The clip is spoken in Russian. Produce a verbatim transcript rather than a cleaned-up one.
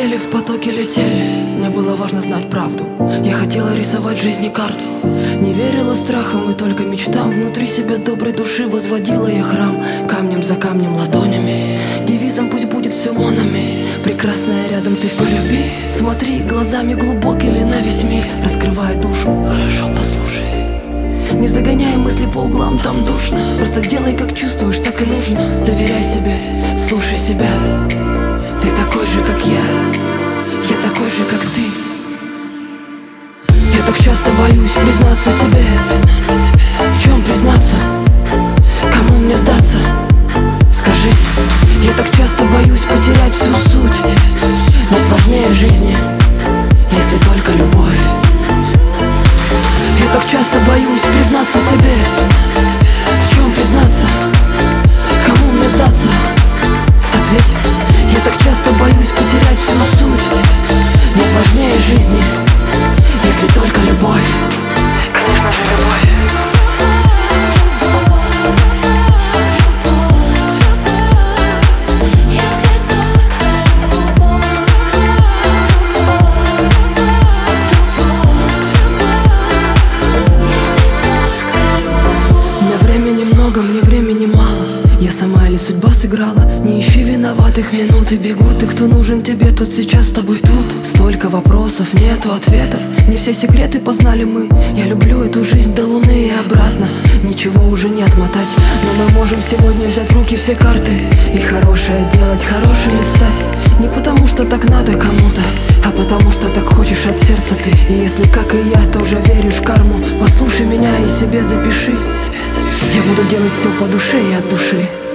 летели, в потоке летели. Мне было важно знать правду. Я хотела рисовать жизни карту. Не верила страхам и только мечтам. Внутри себя доброй души возводила я храм. Камнем за камнем, ладонями. Девизом пусть будет все монами. Прекрасная рядом ты полюби. Смотри глазами глубокими на весь мир. Раскрывая душу, хорошо послушай. Не загоняй мысли по углам, там душно. Просто делай как чувствуешь, так и нужно. Доверяй себе, слушай себя. Ты такой же, как я. Я такой же, как ты. Я так часто боюсь признаться себе. В чем признаться? Кому мне сдаться? Скажи. Я так часто боюсь потерять всю суть. Нет важнее жизни, если только любовь. Я так часто боюсь признаться себе. В чем признаться? Кому мне сдаться? Ответь. Я так часто боюсь потерять всю суть. Нет важнее жизни, если только любовь. Конечно же, любовь. Мне времени мало. Я сама или судьба сыграла? Не ищи виноватых, минуты бегут. И кто нужен тебе, тот сейчас с тобой тут. Столько вопросов, нету ответов. Не все секреты познали мы. Я люблю эту жизнь до луны и обратно. Ничего уже не отмотать. Но мы можем сегодня взять в руки все карты и хорошее делать, хорошими стать. Не потому что так надо кому-то, а потому что так хочешь от сердца ты. И если, как и я, тоже веришь в карму, послушай меня и себе запиши. Я буду делать все по душе и от души.